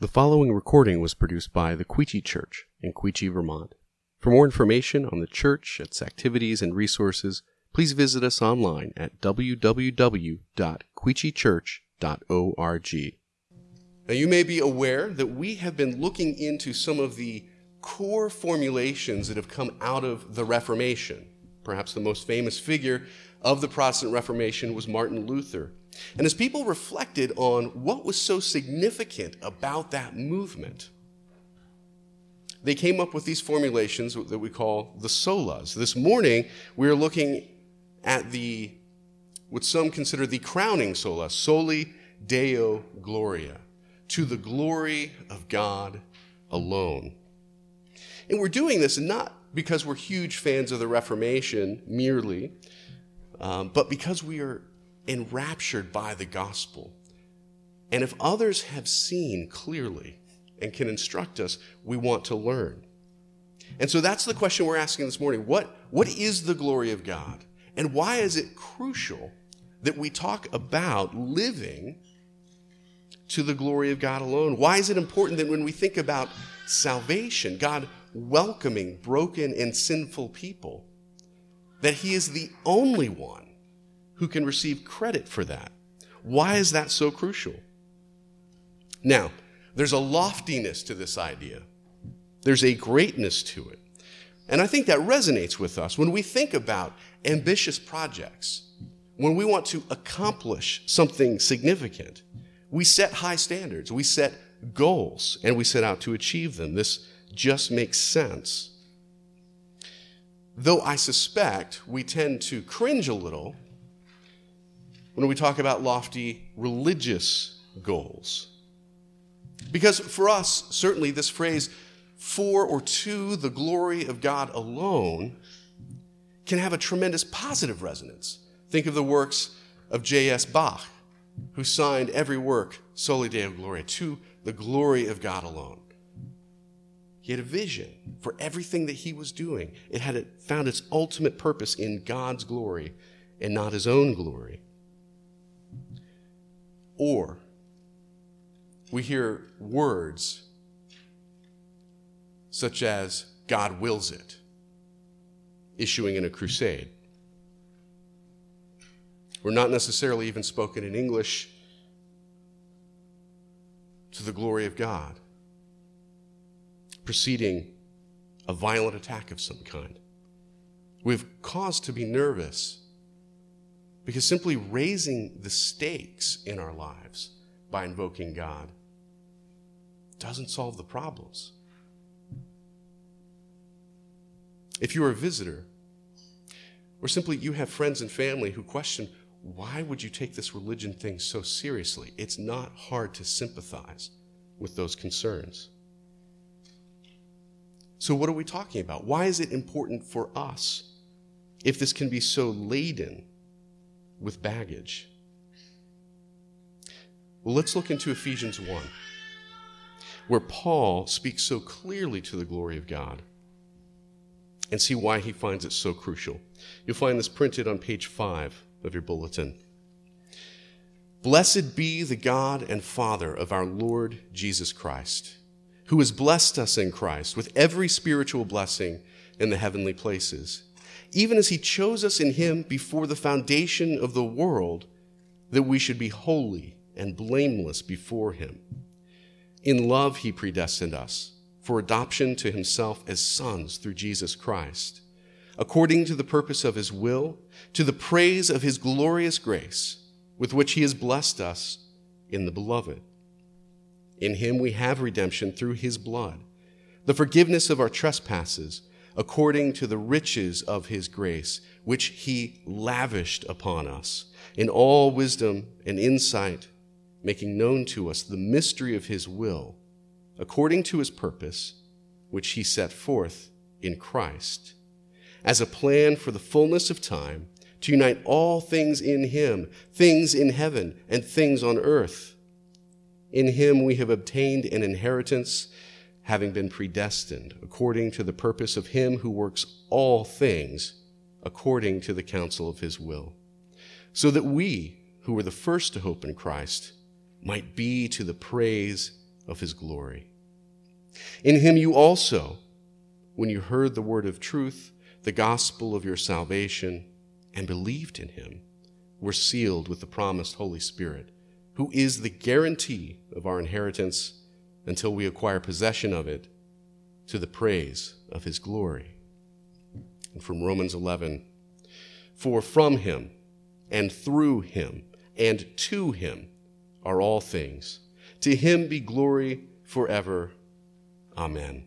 The following recording was produced by the Quechee Church in Quechee, Vermont. For more information on the church, its activities, and resources, please visit us online at www.quecheechurch.org. Now, you may be aware that we have been looking into some of the core formulations that have come out of the Reformation. Perhaps the most famous figure of the Protestant Reformation was Martin Luther. And as people reflected on what was so significant about that movement, they came up with these formulations that we call the solas. This morning, we are looking at what some consider the crowning sola, Soli Deo Gloria, to the glory of God alone. And we're doing this not because we're huge fans of the Reformation merely, but because we are enraptured by the gospel. And if others have seen clearly and can instruct us, we want to learn. And so that's the question we're asking this morning. What is the glory of God? And why is it crucial that we talk about living to the glory of God alone? Why is it important that when we think about salvation, God welcoming broken and sinful people, that He is the only one who can receive credit for that? Why is that so crucial? Now, there's a loftiness to this idea. There's a greatness to it. And I think that resonates with us when we think about ambitious projects. When we want to accomplish something significant, we set high standards, we set goals, and we set out to achieve them. This just makes sense. Though I suspect we tend to cringe a little when we talk about lofty religious goals. Because for us, certainly this phrase, for or to the glory of God alone, can have a tremendous positive resonance. Think of the works of J.S. Bach, who signed every work Soli Deo Gloria, to the glory of God alone. He had a vision for everything that he was doing. It had found its ultimate purpose in God's glory and not his own glory. Or we hear words such as God wills it, issuing in a crusade. We're not necessarily even spoken in English, to the glory of God, preceding a violent attack of some kind. We have cause to be nervous because simply raising the stakes in our lives by invoking God doesn't solve the problems. If you're a visitor, or simply you have friends and family who question, why would you take this religion thing so seriously? It's not hard to sympathize with those concerns. So what are we talking about? Why is it important for us if this can be so laden with baggage? Well, let's look into Ephesians 1, where Paul speaks so clearly to the glory of God, and see why he finds it so crucial. You'll find this printed on page 5 of your bulletin. Blessed be the God and Father of our Lord Jesus Christ, who has blessed us in Christ with every spiritual blessing in the heavenly places, even as he chose us in him before the foundation of the world, that we should be holy and blameless before him. In love he predestined us for adoption to himself as sons through Jesus Christ, according to the purpose of his will, to the praise of his glorious grace, with which he has blessed us in the Beloved. In him we have redemption through his blood, the forgiveness of our trespasses, according to the riches of his grace, which he lavished upon us in all wisdom and insight, making known to us the mystery of his will, according to his purpose, which he set forth in Christ, as a plan for the fullness of time, to unite all things in him, things in heaven and things on earth. In him we have obtained an inheritance, having been predestined according to the purpose of him who works all things according to the counsel of his will, so that we, who were the first to hope in Christ, might be to the praise of his glory. In him you also, when you heard the word of truth, the gospel of your salvation, and believed in him, were sealed with the promised Holy Spirit, who is the guarantee of our inheritance until we acquire possession of it to the praise of his glory. And from Romans 11, for from him and through him and to him are all things. To him be glory forever. Amen.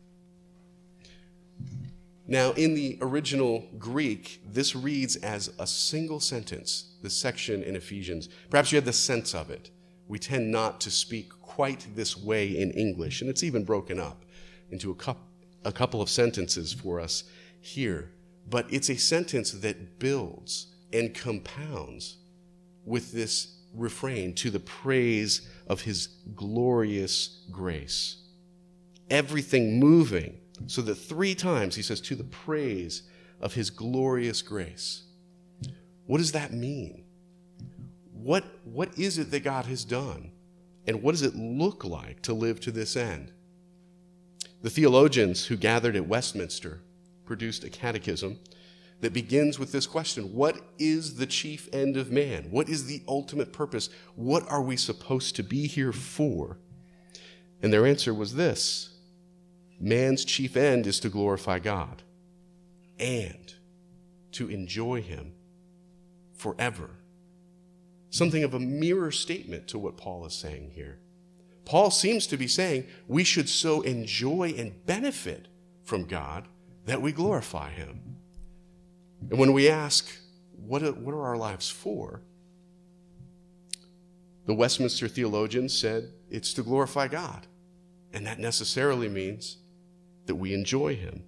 Now, in the original Greek, this reads as a single sentence, this section in Ephesians. Perhaps you had the sense of it. We tend not to speak quite this way in English, and it's even broken up into a couple of sentences for us here. But it's a sentence that builds and compounds with this refrain, to the praise of his glorious grace. Everything moving, so that 3 times he says, to the praise of his glorious grace. What does that mean? What is it that God has done? And what does it look like to live to this end? The theologians who gathered at Westminster produced a catechism that begins with this question: what is the chief end of man? What is the ultimate purpose? What are we supposed to be here for? And their answer was this: man's chief end is to glorify God and to enjoy him forever. Something of a mirror statement to what Paul is saying here. Paul seems to be saying we should so enjoy and benefit from God that we glorify him. And when we ask, what are our lives for? The Westminster theologians said it's to glorify God. And that necessarily means that we enjoy him.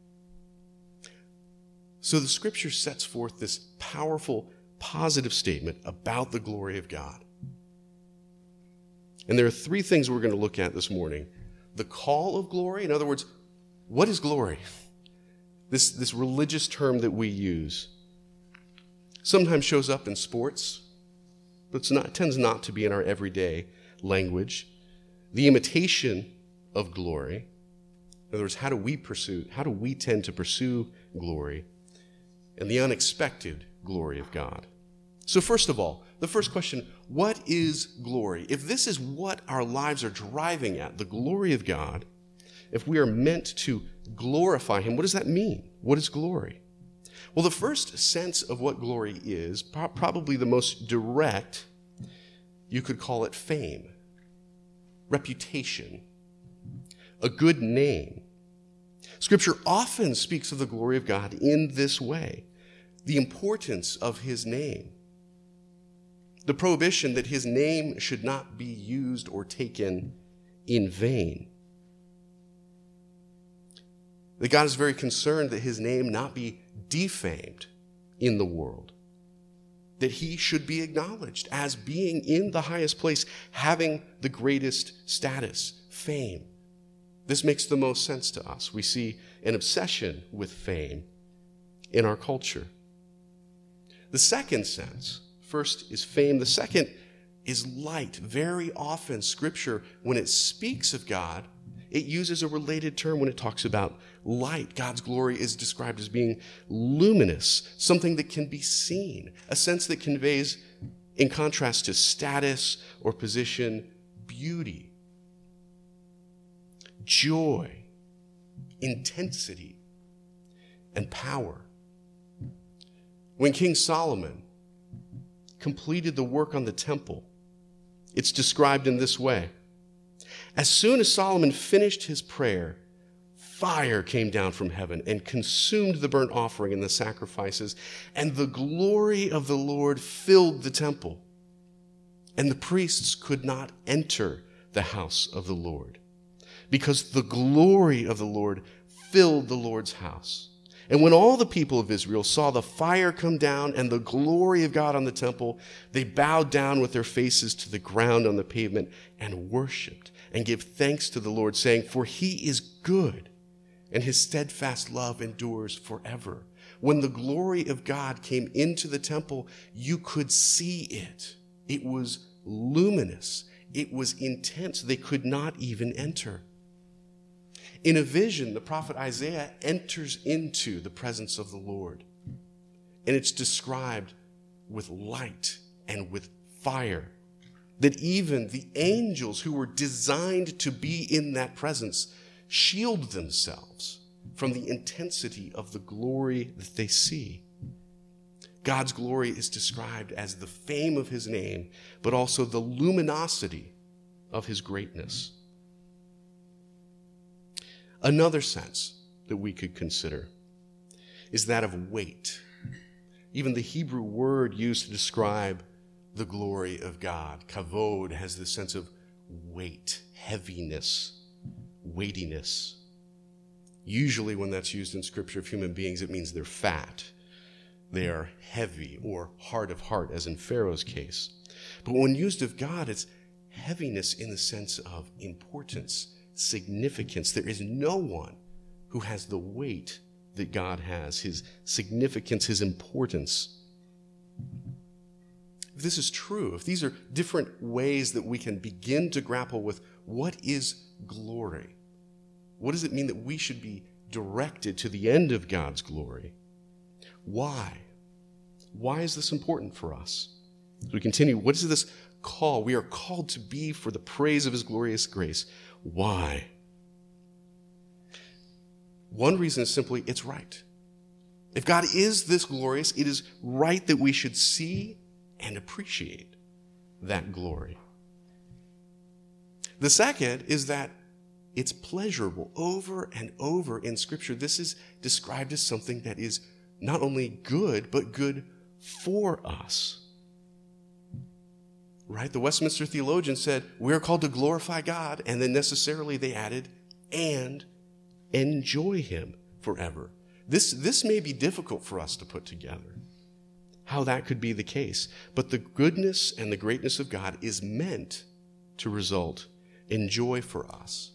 So the scripture sets forth this powerful, positive statement about the glory of God. And there are 3 things we're going to look at this morning. The call of glory, in other words, what is glory? This religious term that we use sometimes shows up in sports, but it tends not to be in our everyday language. The imitation of glory, in other words, how do we tend to pursue glory? And the unexpected glory of God. So first of all, the first question, what is glory? If this is what our lives are driving at, the glory of God, if we are meant to glorify him, what does that mean? What is glory? Well, the first sense of what glory is, probably the most direct, you could call it fame, reputation, a good name. Scripture often speaks of the glory of God in this way: the importance of his name, the prohibition that his name should not be used or taken in vain. That God is very concerned that his name not be defamed in the world, that he should be acknowledged as being in the highest place, having the greatest status, fame. This makes the most sense to us. We see an obsession with fame in our culture. The second sense, first is fame. The second is light. Very often, Scripture, when it speaks of God, it uses a related term when it talks about light. God's glory is described as being luminous, something that can be seen, a sense that conveys, in contrast to status or position, beauty, joy, intensity, and power. When King Solomon completed the work on the temple, it's described in this way: as soon as Solomon finished his prayer, fire came down from heaven and consumed the burnt offering and the sacrifices, and the glory of the Lord filled the temple, and the priests could not enter the house of the Lord, because the glory of the Lord filled the Lord's house. And when all the people of Israel saw the fire come down and the glory of God on the temple, they bowed down with their faces to the ground on the pavement and worshiped and gave thanks to the Lord, saying, "For he is good, and his steadfast love endures forever." When the glory of God came into the temple, you could see it. It was luminous. it was intense. They could not even enter. In a vision, the prophet Isaiah enters into the presence of the Lord. And it's described with light and with fire, that even the angels who were designed to be in that presence shield themselves from the intensity of the glory that they see. God's glory is described as the fame of his name, but also the luminosity of his greatness. Another sense that we could consider is that of weight. Even the Hebrew word used to describe the glory of God, kavod, has this sense of weight, heaviness, weightiness. Usually when that's used in Scripture of human beings, it means they're fat. They are heavy or hard of heart, as in Pharaoh's case. But when used of God, it's heaviness in the sense of importance, significance. There is no one who has the weight that God has, his significance, his importance. If this is true, if these are different ways that we can begin to grapple with what is glory, what does it mean that we should be directed to the end of God's glory? Why? Why is this important for us? As we continue, what is this call? We are called to be for the praise of his glorious grace. Why? One reason is simply, it's right. If God is this glorious, it is right that we should see and appreciate that glory. The second is that it's pleasurable. Over and over in Scripture, this is described as something that is not only good, but good for us. Right? The Westminster theologian said, we're called to glorify God, and then necessarily they added, and enjoy him forever. This may be difficult for us to put together, how that could be the case. But the goodness and the greatness of God is meant to result in joy for us.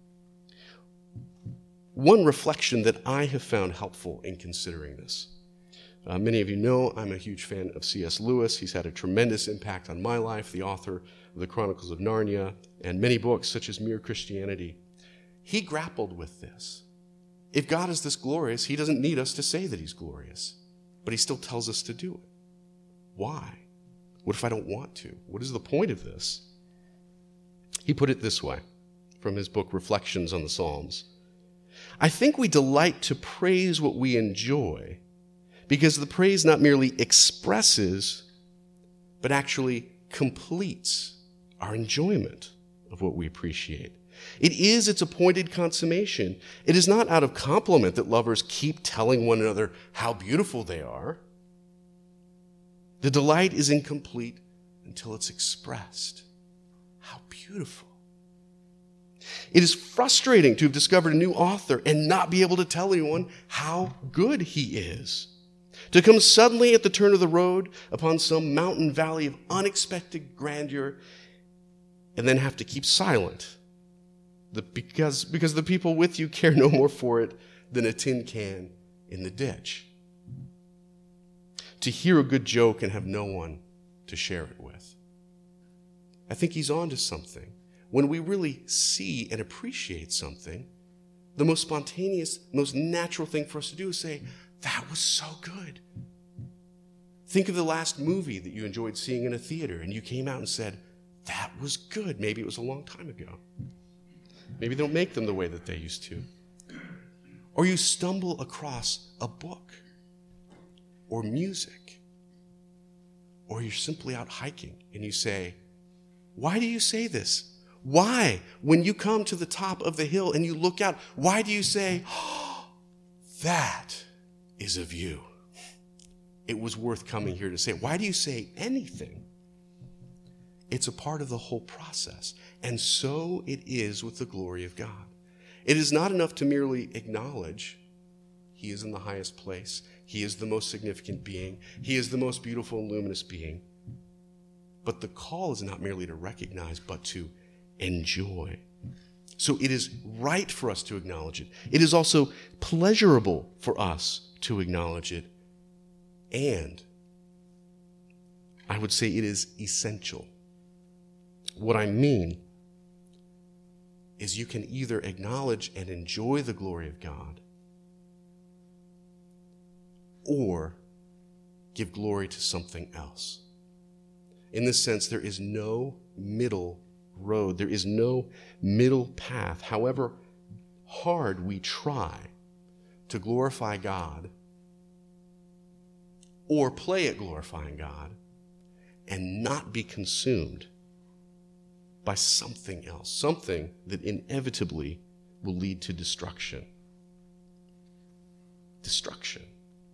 One reflection that I have found helpful in considering this. Many of you know I'm a huge fan of C.S. Lewis. He's had a tremendous impact on my life, the author of the Chronicles of Narnia and many books such as Mere Christianity. He grappled with this. If God is this glorious, he doesn't need us to say that he's glorious, but he still tells us to do it. Why? What if I don't want to? What is the point of this? He put it this way from his book, Reflections on the Psalms. I think we delight to praise what we enjoy because the praise not merely expresses, but actually completes our enjoyment of what we appreciate. It is its appointed consummation. It is not out of compliment that lovers keep telling one another how beautiful they are. The delight is incomplete until it's expressed. How beautiful. It is frustrating to have discovered a new author and not be able to tell anyone how good he is. To come suddenly at the turn of the road upon some mountain valley of unexpected grandeur and then have to keep silent because the people with you care no more for it than a tin can in the ditch. To hear a good joke and have no one to share it with. I think he's on to something. When we really see and appreciate something, the most spontaneous, most natural thing for us to do is say, that was so good. Think of the last movie that you enjoyed seeing in a theater and you came out and said, that was good. Maybe it was a long time ago. Maybe they don't make them the way that they used to. Or you stumble across a book or music, or you're simply out hiking and you say, why do you say this? Why, when you come to the top of the hill and you look out, why do you say, oh, that is a view? It was worth coming here to say. Why do you say anything? It's a part of the whole process. And so it is with the glory of God. It is not enough to merely acknowledge he is in the highest place. He is the most significant being. He is the most beautiful and luminous being. But the call is not merely to recognize, but to enjoy. So it is right for us to acknowledge it. It is also pleasurable for us to acknowledge it. And I would say it is essential. What I mean is you can either acknowledge and enjoy the glory of God or give glory to something else. In this sense, there is no middle road. There is no middle path. However hard we try to glorify God or play at glorifying God and not be consumed by something else, something that inevitably will lead to destruction. Destruction.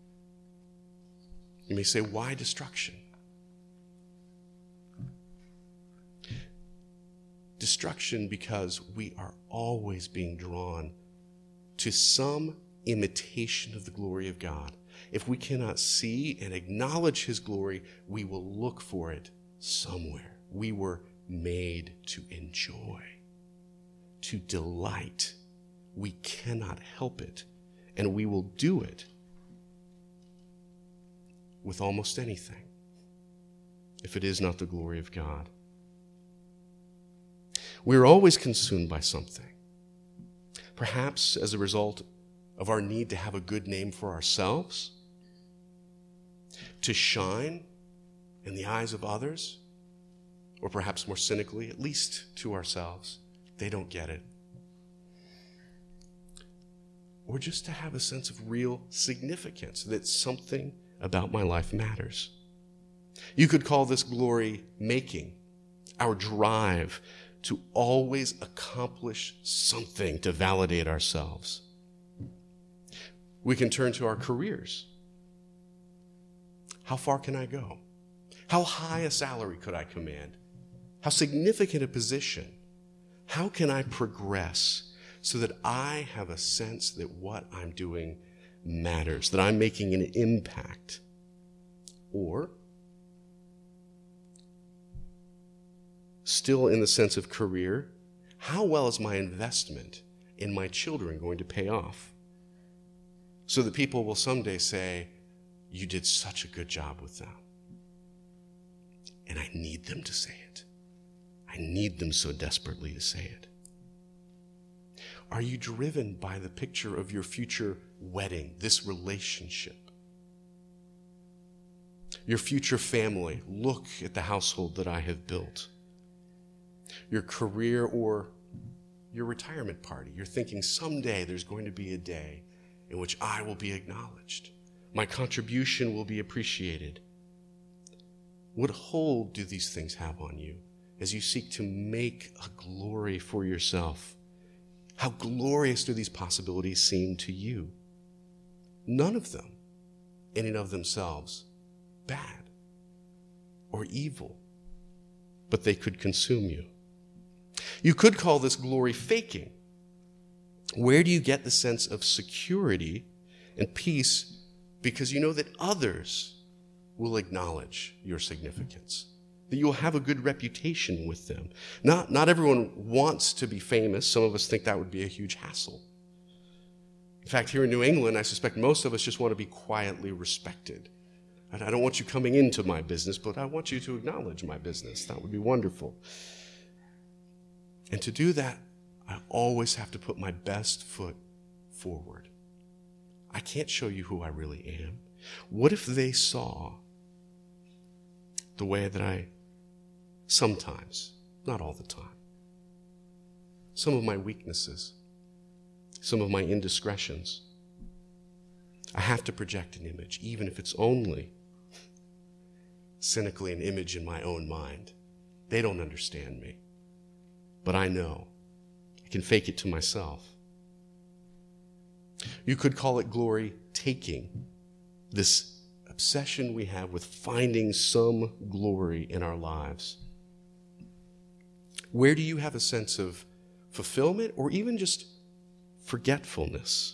You may say, why destruction? Destruction because we are always being drawn to some imitation of the glory of God. If we cannot see and acknowledge His glory, we will look for it somewhere. We were made to enjoy, to delight. We cannot help it, and we will do it with almost anything if it is not the glory of God. We're always consumed by something, perhaps as a result of our need to have a good name for ourselves, to shine in the eyes of others, or perhaps more cynically, at least to ourselves, they don't get it. Or just to have a sense of real significance, that something about my life matters. You could call this glory making, our drive to always accomplish something to validate ourselves. We can turn to our careers. How far can I go? How high a salary could I command? How significant a position? How can I progress so that I have a sense that what I'm doing matters, that I'm making an impact? Or, still in the sense of career, how well is my investment in my children going to pay off? So that people will someday say, you did such a good job with them. And I need them to say it. I need them so desperately to say it. Are you driven by the picture of your future wedding, this relationship? Your future family, look at the household that I have built. Your career or your retirement party, you're thinking someday there's going to be a day in which I will be acknowledged. My contribution will be appreciated. What hold do these things have on you as you seek to make a glory for yourself? How glorious do these possibilities seem to you? None of them, in and of themselves, bad or evil, but they could consume you. You could call this glory faking. Where do you get the sense of security and peace because you know that others will acknowledge your significance, that you'll have a good reputation with them? Not everyone wants to be famous. Some of us think that would be a huge hassle. In fact, here in New England, I suspect most of us just want to be quietly respected. I don't want you coming into my business, but I want you to acknowledge my business. That would be wonderful. And to do that, I always have to put my best foot forward. I can't show you who I really am. What if they saw the way that I sometimes, not all the time, some of my weaknesses, some of my indiscretions? I have to project an image, even if it's only cynically an image in my own mind. They don't understand me, but I know. I can fake it to myself. You could call it glory taking, this obsession we have with finding some glory in our lives. Where do you have a sense of fulfillment or even just forgetfulness?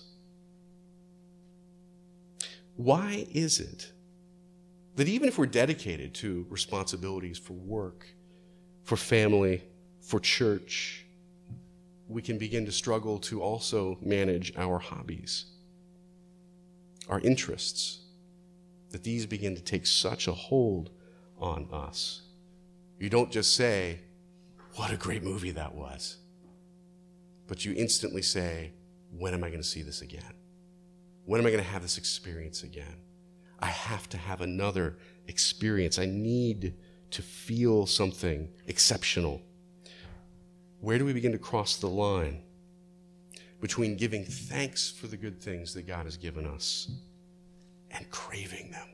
Why is it that even if we're dedicated to responsibilities for work, for family, for church, we can begin to struggle to also manage our hobbies, our interests, that these begin to take such a hold on us? You don't just say, what a great movie that was. But you instantly say, when am I going to see this again? When am I going to have this experience again? I have to have another experience. I need to feel something exceptional. Where do we begin to cross the line between giving thanks for the good things that God has given us and craving them?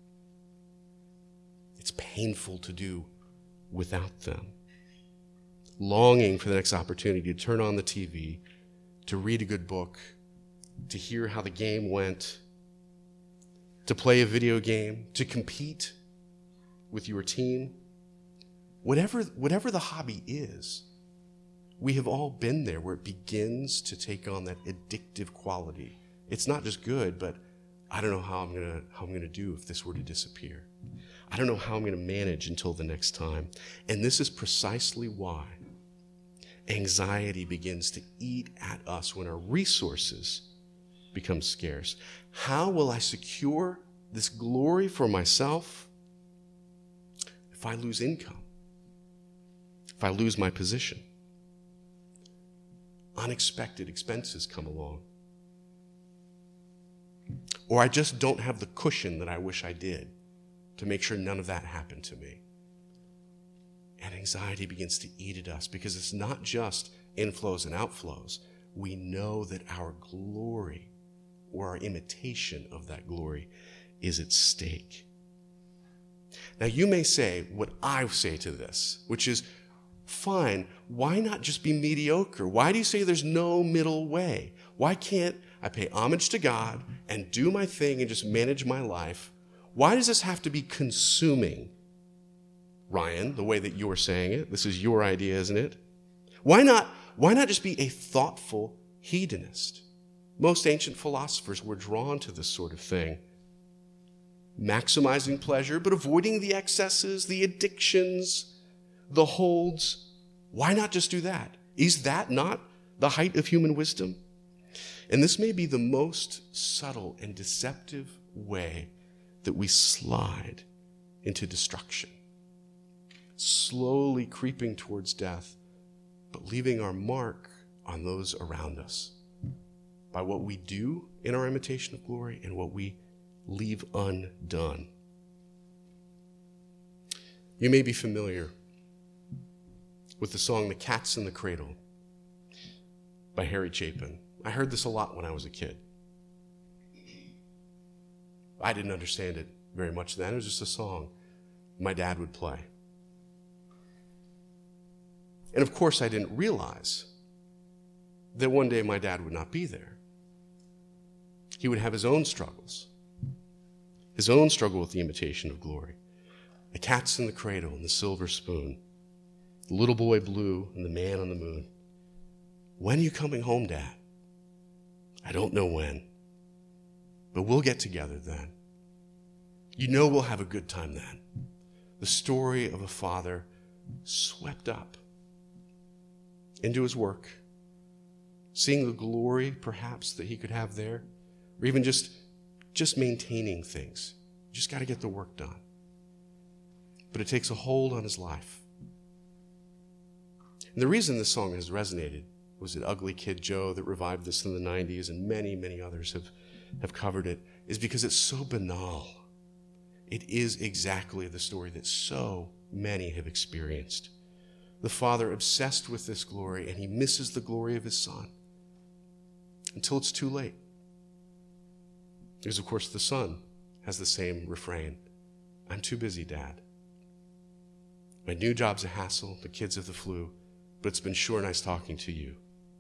It's painful to do without them. Longing for the next opportunity to turn on the TV, to read a good book, to hear how the game went, to play a video game, to compete with your team. Whatever the hobby is, we have all been there where it begins to take on that addictive quality. It's not just good, but I don't know how I'm going to do if this were to disappear. I don't know how I'm going to manage until the next time. And this is precisely why anxiety begins to eat at us when our resources become scarce. How will I secure this glory for myself if I lose income? If I lose my position? Unexpected expenses come along. Or I just don't have the cushion that I wish I did to make sure none of that happened to me. And anxiety begins to eat at us because it's not just inflows and outflows. We know that our glory or our imitation of that glory is at stake. Now you may say what I say to this, which is, fine, why not just be mediocre? Why do you say there's no middle way? Why can't I pay homage to God and do my thing and just manage my life? Why does this have to be consuming? Ryan, the way that you're saying it, this is your idea, isn't it? Why not just be a thoughtful hedonist? Most ancient philosophers were drawn to this sort of thing. Maximizing pleasure, but avoiding the excesses, the addictions, the holds. Why not just do that? Is that not the height of human wisdom? And this may be the most subtle and deceptive way that we slide into destruction. Slowly creeping towards death, but leaving our mark on those around us by what we do in our imitation of glory and what we leave undone. You may be familiar with the song "The Cat's in the Cradle" by Harry Chapin. I heard this a lot when I was a kid. I didn't understand it very much then. It was just a song my dad would play. And of course, I didn't realize that one day my dad would not be there. He would have his own struggles, his own struggle with the imitation of glory. The cat's in the cradle and the silver spoon, the little boy blue and the man on the moon. When are you coming home, Dad? I don't know when, but we'll get together then. You know we'll have a good time then. The story of a father swept up into his work, seeing the glory perhaps that he could have there, or even just maintaining things. You just got to get the work done. But it takes a hold on his life. And the reason this song has resonated was that Ugly Kid Joe that revived this in the 90s, and many, many others have covered it, is because it's so banal. It is exactly the story that so many have experienced. The father obsessed with this glory, and he misses the glory of his son until it's too late. Because, of course, the son has the same refrain. I'm too busy, Dad. My new job's a hassle, the kids have the flu, but it's been sure nice talking to you.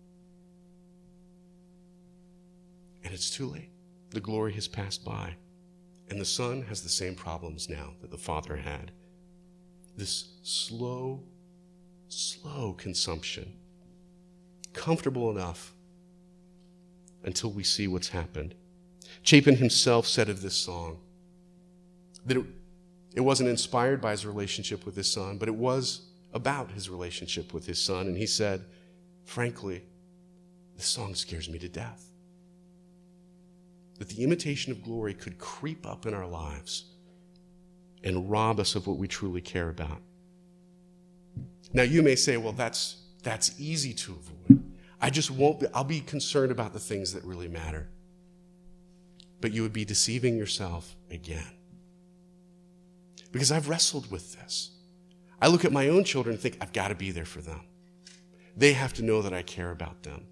And it's too late. The glory has passed by. And the son has the same problems now that the father had. This slow consumption. Comfortable enough until we see what's happened. Chapin himself said of this song that it wasn't inspired by his relationship with his son, but it was about his relationship with his son. And he said, frankly, this song scares me to death. That the imitation of glory could creep up in our lives and rob us of what we truly care about. Now you may say, well, that's easy to avoid. I'll be concerned about the things that really matter. But you would be deceiving yourself again. Because I've wrestled with this. I look at my own children and think, I've got to be there for them. They have to know that I care about them.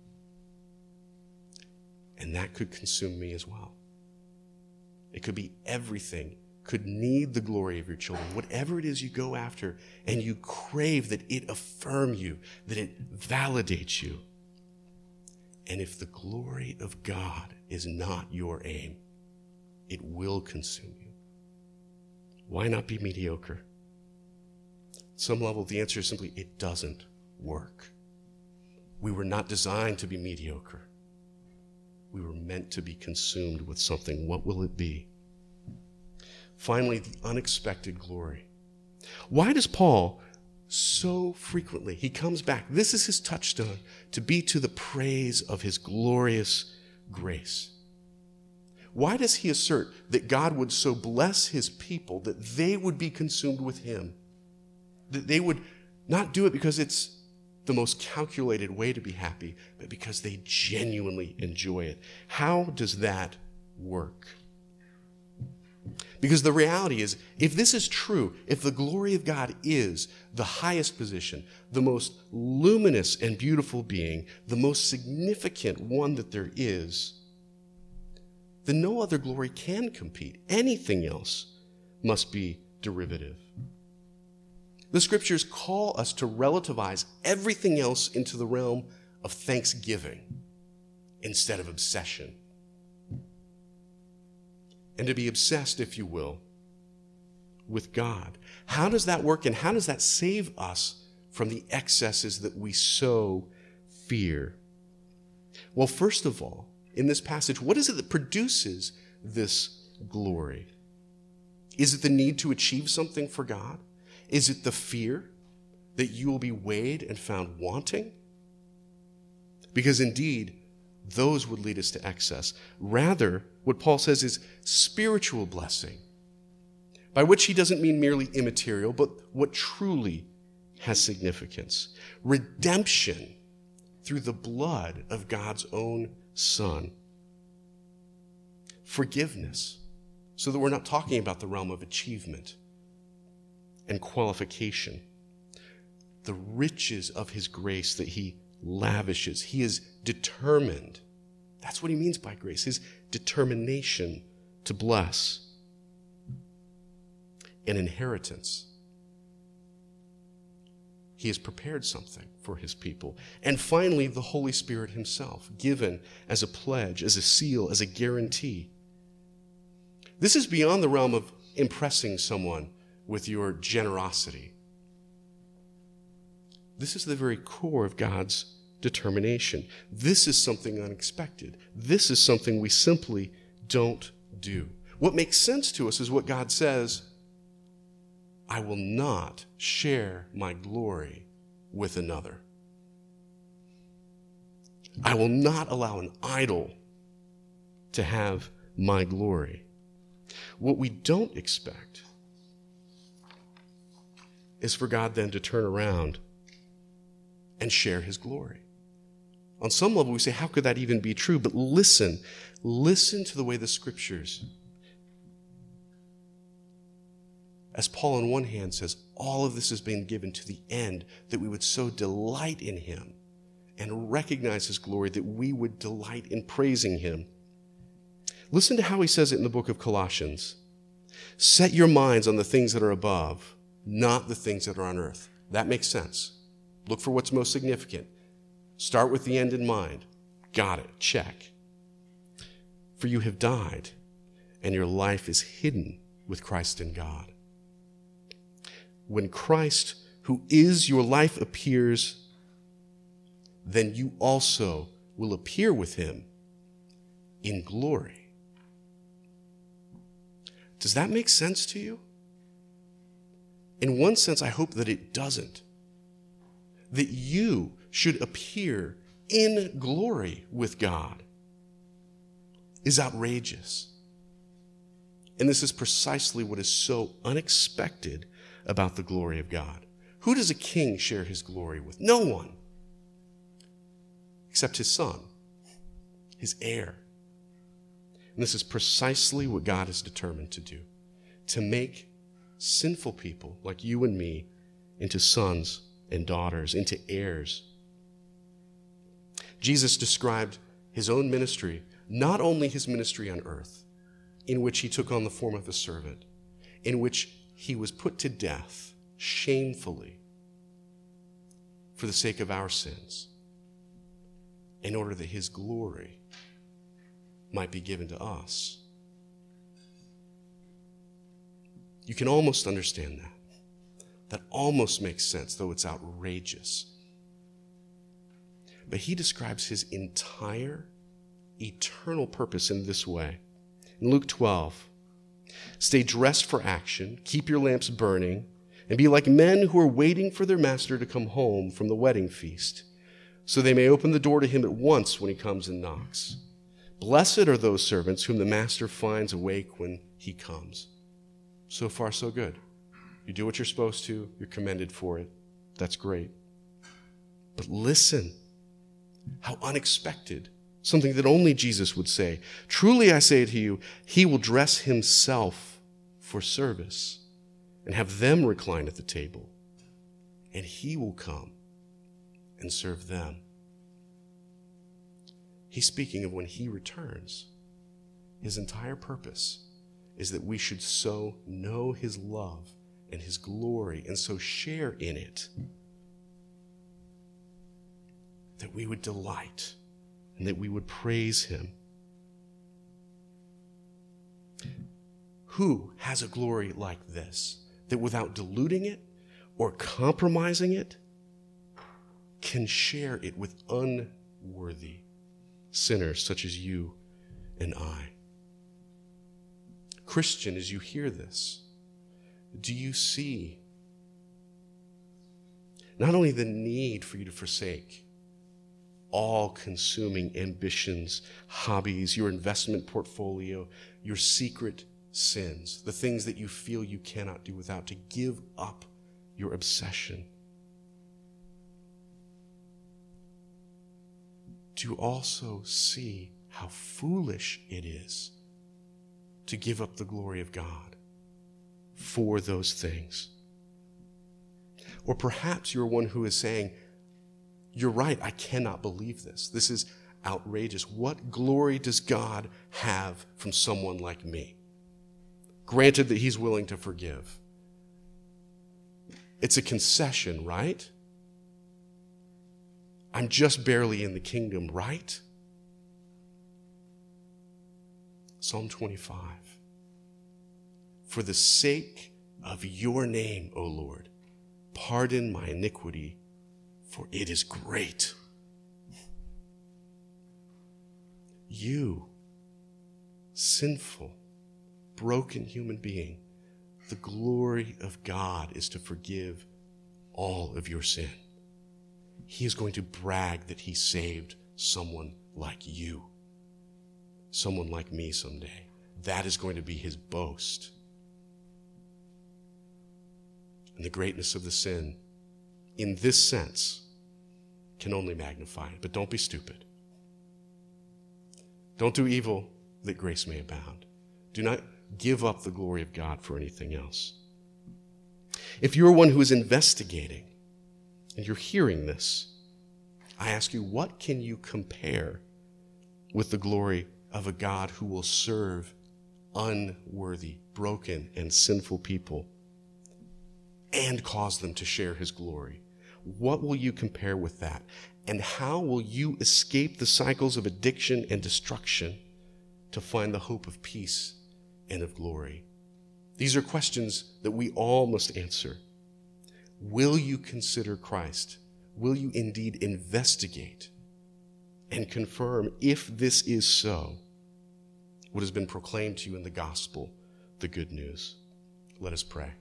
And that could consume me as well. It could be everything, could need the glory of your children. Whatever it is you go after and you crave that it affirm you, that it validates you. And if the glory of God is not your aim, it will consume you. Why not be mediocre? At some level, the answer is simply, it doesn't work. We were not designed to be mediocre. We were meant to be consumed with something. What will it be? Finally, the unexpected glory. Why does Paul so frequently, he comes back, this is his touchstone, to be to the praise of his glorious grace? Why does he assert that God would so bless his people that they would be consumed with him? That they would not do it because it's the most calculated way to be happy, but because they genuinely enjoy it. How does that work? Because the reality is, if this is true, if the glory of God is the highest position, the most luminous and beautiful being, the most significant one that there is, then no other glory can compete. Anything else must be derivative. The scriptures call us to relativize everything else into the realm of thanksgiving instead of obsession. And to be obsessed, if you will, with God. How does that work, and how does that save us from the excesses that we so fear? Well, first of all, in this passage, what is it that produces this glory? Is it the need to achieve something for God? Is it the fear that you will be weighed and found wanting? Because indeed, those would lead us to excess. Rather, what Paul says is spiritual blessing, by which he doesn't mean merely immaterial, but what truly has significance. Redemption through the blood of God's own Son. Forgiveness, so that we're not talking about the realm of achievement and qualification. The riches of his grace that he lavishes. He is determined. That's what he means by grace, his determination to bless. An inheritance. He has prepared something for his people. And finally, the Holy Spirit himself, given as a pledge, as a seal, as a guarantee. This is beyond the realm of impressing someone with your generosity. This is the very core of God's determination. This is something unexpected. This is something we simply don't do. What makes sense to us is what God says, I will not share my glory with another. I will not allow an idol to have my glory. What we don't expect is for God then to turn around and share his glory. On some level, we say, how could that even be true? But listen to the way the scriptures, as Paul on one hand says, all of this has been given to the end that we would so delight in him and recognize his glory that we would delight in praising him. Listen to how he says it in the book of Colossians. Set your minds on the things that are above, not the things that are on earth. That makes sense. Look for what's most significant. Start with the end in mind. Got it. Check. For you have died, and your life is hidden with Christ in God. When Christ, who is your life, appears, then you also will appear with him in glory. Does that make sense to you? In one sense, I hope that it doesn't. That you should appear in glory with God is outrageous. And this is precisely what is so unexpected about the glory of God. Who does a king share his glory with? No one, except his son, his heir. And this is precisely what God is determined to do, to make sinful people like you and me into sons and daughters, into heirs. Jesus described his own ministry, not only his ministry on earth, in which he took on the form of a servant, in which he was put to death shamefully for the sake of our sins, in order that his glory might be given to us. You can almost understand that. That almost makes sense, though it's outrageous. But he describes his entire eternal purpose in this way. In Luke 12, stay dressed for action, keep your lamps burning, and be like men who are waiting for their master to come home from the wedding feast, so they may open the door to him at once when he comes and knocks. Blessed are those servants whom the master finds awake when he comes. So far, so good. You do what you're supposed to, you're commended for it. That's great. But listen, how unexpected. Something that only Jesus would say. Truly I say to you, he will dress himself for service and have them recline at the table, and he will come and serve them. He's speaking of when he returns. His entire purpose is that we should so know his love and his glory and so share in it that we would delight and that we would praise him. Who has a glory like this, that without diluting it or compromising it, can share it with unworthy sinners such as you and I? Christian, as you hear this, do you see not only the need for you to forsake all-consuming ambitions, hobbies, your investment portfolio, your secret sins, the things that you feel you cannot do without, to give up your obsession? Do you also see how foolish it is to give up the glory of God for those things? Or perhaps you're one who is saying, you're right, I cannot believe this. This is outrageous. What glory does God have from someone like me? Granted that he's willing to forgive. It's a concession, right? I'm just barely in the kingdom, right? Psalm 25. For the sake of your name, O Lord, pardon my iniquity, for it is great. You, sinful, broken human being, the glory of God is to forgive all of your sin. He is going to brag that he saved someone like you, someone like me someday. That is going to be his boast. And the greatness of the sin, in this sense, can only magnify it. But don't be stupid. Don't do evil that grace may abound. Do not give up the glory of God for anything else. If you're one who is investigating and you're hearing this, I ask you, what can you compare with the glory of a God who will serve unworthy, broken, and sinful people and cause them to share his glory? What will you compare with that? And how will you escape the cycles of addiction and destruction to find the hope of peace and of glory? These are questions that we all must answer. Will you consider Christ? Will you indeed investigate and confirm, if this is so, what has been proclaimed to you in the gospel, the good news? Let us pray.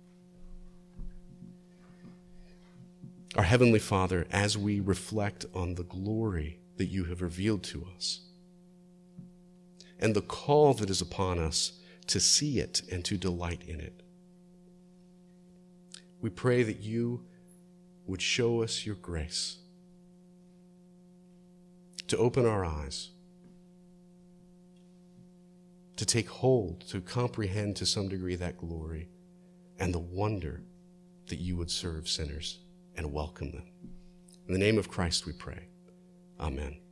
Our Heavenly Father, as we reflect on the glory that you have revealed to us and the call that is upon us to see it and to delight in it, we pray that you would show us your grace, to open our eyes, to take hold, to comprehend to some degree that glory and the wonder that you would serve sinners and welcome them. In the name of Christ we pray. Amen.